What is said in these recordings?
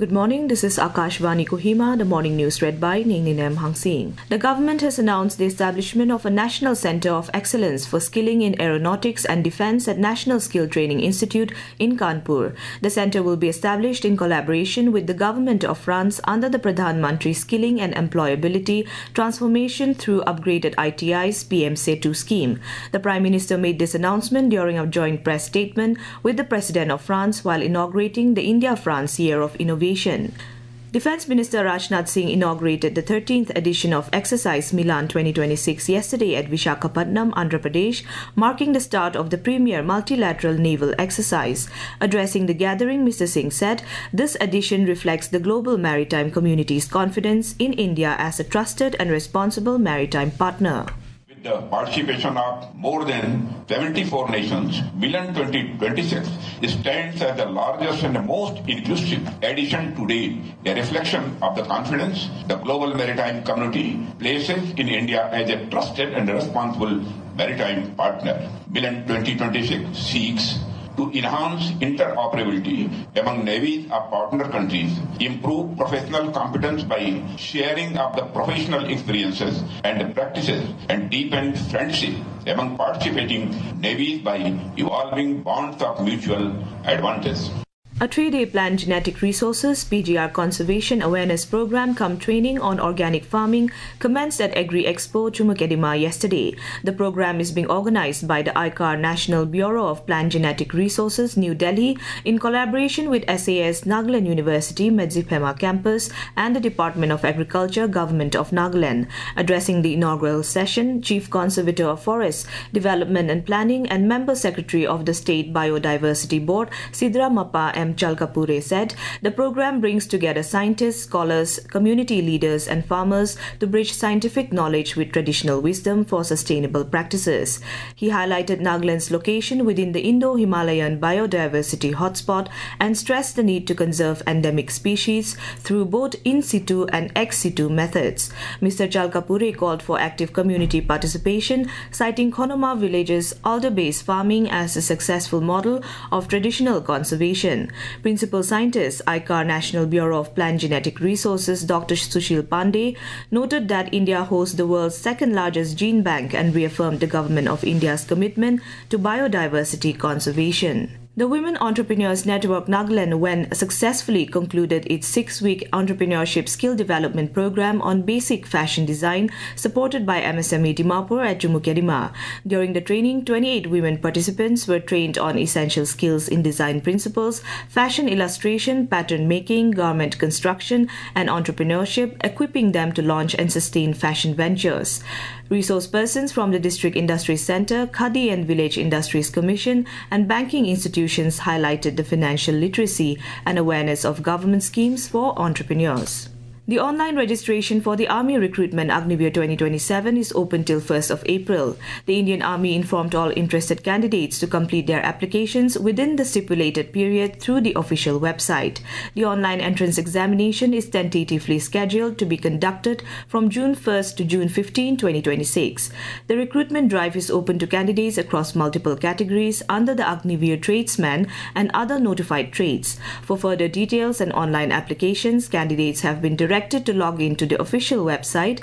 Good morning, this is Akashvani Kohima, the morning news read by Ningninem Hangsing. The government has announced the establishment of a National Centre of Excellence for Skilling in Aeronautics and Defence at National Skill Training Institute in Kanpur. The centre will be established in collaboration with the Government of France under the Pradhan Mantri Skilling and Employability Transformation through Upgraded ITI's PM-SETU scheme. The Prime Minister made this announcement during a joint press statement with the President of France while inaugurating the India-France Year of Innovation. Defence Minister Rajnath Singh inaugurated the 13th edition of Exercise Milan 2026 yesterday at Visakhapatnam, Andhra Pradesh, marking the start of the premier multilateral naval exercise. Addressing the gathering, Mr. Singh said, "This edition reflects the global maritime community's confidence in India as a trusted and responsible maritime partner." The participation of more than 74 nations, Milan 2026 stands as the largest and the most inclusive edition to date, a reflection of the confidence the global maritime community places in India as a trusted and responsible maritime partner. Milan 2026 seeks to enhance interoperability among navies of partner countries, improve professional competence by sharing of the professional experiences and practices, and deepen friendship among participating navies by evolving bonds of mutual advantage. A 3-day planned genetic resources (PGR) conservation awareness program cum training on organic farming commenced at Agri Expo Chumukedima yesterday. The program is being organized by the ICAR National Bureau of Plant Genetic Resources, New Delhi, in collaboration with SAS Nagaland University Medziphema campus and the Department of Agriculture, Government of Nagaland. Addressing the inaugural session, Chief Conservator of Forests, Development and Planning and Member Secretary of the State Biodiversity Board, Sidramappa M. Chalkapure said, the program brings together scientists, scholars, community leaders and farmers to bridge scientific knowledge with traditional wisdom for sustainable practices. He highlighted Nagaland's location within the Indo-Himalayan biodiversity hotspot and stressed the need to conserve endemic species through both in situ and ex situ methods. Mr. Chalkapure called for active community participation, citing Konoma village's alder-based farming as a successful model of traditional conservation. Principal Scientist, ICAR National Bureau of Plant Genetic Resources, Dr. Sushil Pandey, noted that India hosts the world's second largest gene bank and reaffirmed the Government of India's commitment to biodiversity conservation. The Women Entrepreneurs Network Nagaland when successfully concluded its 6-week entrepreneurship skill development program on basic fashion design supported by MSME Dimapur at Chumukedima. During the training, 28 women participants were trained on essential skills in design principles, fashion illustration, pattern making, garment construction and entrepreneurship, equipping them to launch and sustain fashion ventures. Resource persons from the District Industry Centre, Khadi and Village Industries Commission and banking institutions highlighted the financial literacy and awareness of government schemes for entrepreneurs. The online registration for the Army Recruitment Agnivir 2027 is open till 1st of April. The Indian Army informed all interested candidates to complete their applications within the stipulated period through the official website. The online entrance examination is tentatively scheduled to be conducted from June 1st to June 15, 2026. The recruitment drive is open to candidates across multiple categories under the Agnivir tradesman and other notified trades. For further details and online applications, candidates have been directed to log in to the official website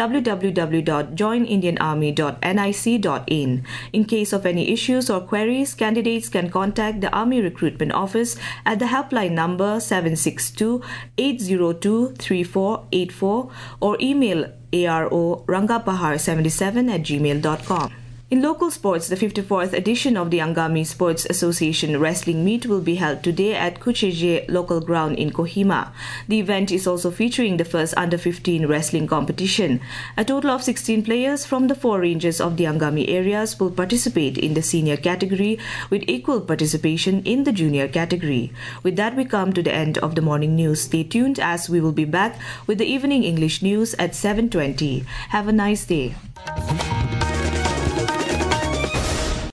www.joinindianarmy.nic.in. In case of any issues or queries, candidates can contact the Army Recruitment Office at the helpline number 762-802-3484 or email aro.rangapahar77@gmail.com. In local sports, the 54th edition of the Angami Sports Association Wrestling Meet will be held today at Kucheje local ground in Kohima. The event is also featuring the first under-15 wrestling competition. A total of 16 players from the 4 ranges of the Angami areas will participate in the senior category with equal participation in the junior category. With that, we come to the end of the morning news. Stay tuned as we will be back with the evening English news at 7:20. Have a nice day.